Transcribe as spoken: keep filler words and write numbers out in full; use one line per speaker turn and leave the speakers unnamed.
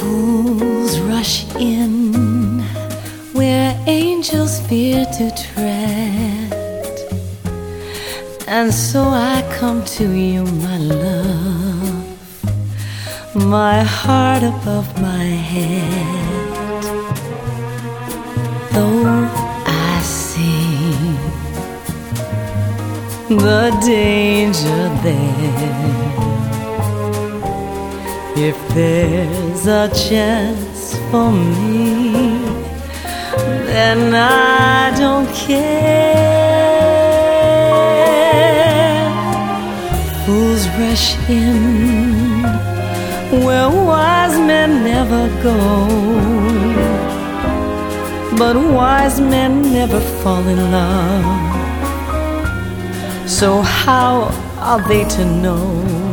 Fools rush in where angels fear to tread, and so I come to you, my love, my heart above my head. Though I see the danger there, if there's a chance for me, then I don't care. Fools rush in where wise men never go, but wise men never fall in love. So how are they to know